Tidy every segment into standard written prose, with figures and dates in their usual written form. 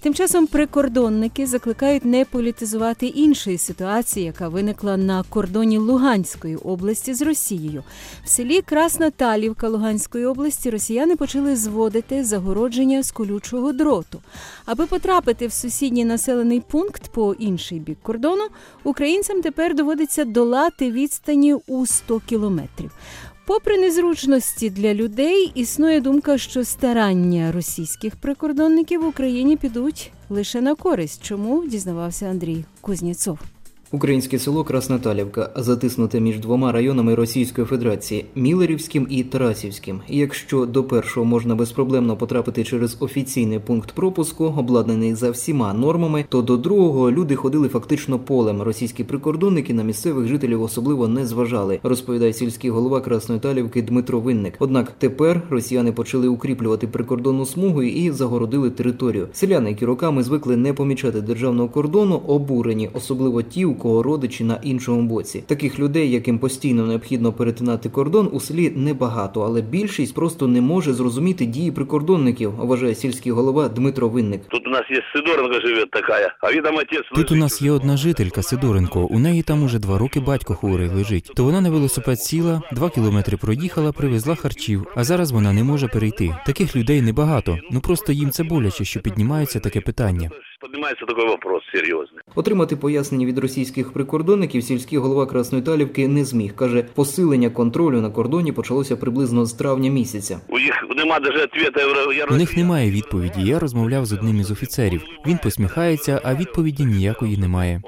Тим часом прикордонники закликають не політизувати іншої ситуації, яка виникла на кордоні Луганської області з Росією. В селі Красна Талівка Луганської області росіяни почали зводити загородження з колючого дроту. Аби потрапити в сусідній населений пункт по інший бік кордону, українцям тепер доводиться долати відстані у 100 кілометрів. Попри незручності для людей, існує думка, що старання російських прикордонників в Україні підуть лише на користь. Чому, дізнавався Андрій Кузнєцов. Українське село Красна Талівка затиснуте між двома районами Російської Федерації – Мілерівським і Тарасівським. І якщо до першого можна безпроблемно потрапити через офіційний пункт пропуску, обладнаний за всіма нормами, то до другого люди ходили фактично полем. Російські прикордонники на місцевих жителів особливо не зважали, розповідає сільський голова Красної Талівки Дмитро Винник. Однак тепер росіяни почали укріплювати прикордонну смугу і загородили територію. Селяни, які роками звикли не помічати державного кордону, обурені, особливо ті, у кого родичі на іншому боці. Таких людей, яким постійно необхідно перетинати кордон, у селі небагато, але більшість просто не може зрозуміти дії прикордонників, вважає сільський голова Дмитро Винник. Тут у нас є Сидоренко живе така, а він там отець... Тут у нас є одна жителька Сидоренко, у неї там уже 2 роки батько хворий лежить. То вона на велосипед сіла, 2 кілометри проїхала, привезла харчів, а зараз вона не може перейти. Таких людей небагато, просто їм це боляче, що піднімається таке питання. Піднімається такий вопрос серйозний. Отримати пояснення від російських прикордонників сільський голова Красної Талівки не зміг. Каже, посилення контролю на кордоні почалося приблизно з травня місяця. У них немає навіть відповіді. У них немає відповіді. Я розмовляв з одним із офіцерів. Він посміхається, а відповіді ніякої немає.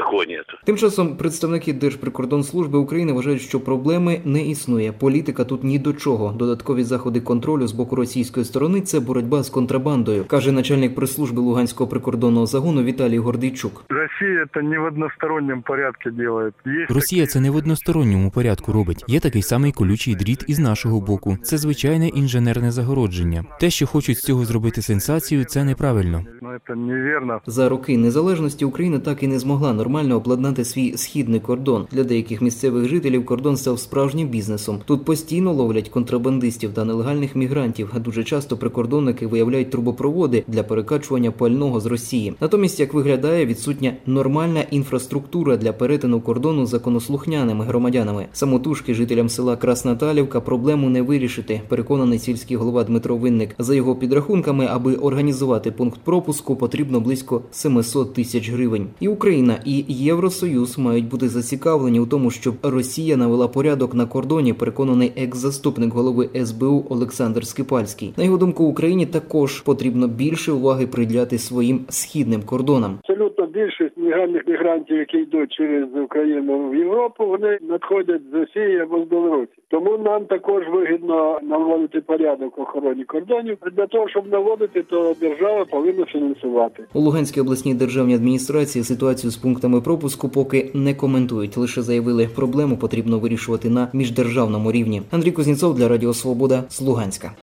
Тим часом представники Держприкордонслужби України вважають, що проблеми не існує. Політика тут ні до чого. Додаткові заходи контролю з боку російської сторони – це боротьба з контрабандою, каже начальник прес-служби Луганського прикордонного загону Віталій Гордійчук. Росія це не в односторонньому порядку робить. Росія це не в односторонньому порядку робить. Є такий самий колючий дріт із нашого боку. Це звичайне інженерне загородження. Те, що хочуть з цього зробити сенсацію, це неправильно. Це невірно. За роки незалежності Україна так і не змогла нормально обладнати свій східний кордон. Для деяких місцевих жителів кордон став справжнім бізнесом. Тут постійно ловлять контрабандистів та нелегальних мігрантів, а дуже часто прикордонники виявляють трубопроводи для перекачування пального з Росії. Натомість, як виглядає, відсутня нормальна інфраструктура для перетину кордону законослухняними громадянами. Самотужки жителям села Красна Талівка проблему не вирішити, переконаний сільський голова Дмитро Винник. За його підрахунками, аби організувати пункт пропуску, потрібно близько 700 тисяч гривень. І Україна, і Євросоюз мають бути зацікавлені у тому, щоб Росія навела порядок на кордоні, переконаний екс-заступник голови СБУ Олександр Скипальський. На його думку, Україні також потрібно більше уваги приділяти своїм східним кордонам. Абсолютно більшість легальних мігрантів, які йдуть через Україну в Європу, вони надходять з Росії або з Білорусі. Тому нам також вигідно наводити порядок в охороні кордонів. Для того, щоб наводити, то держава повинна фінансувати. У Луганській обласній державній адміністрації ситуацію з пунктами пропуску поки не коментують. Лише заявили, проблему потрібно вирішувати на міждержавному рівні. Андрій Кузнєцов для Радіо Свобода з Луганська.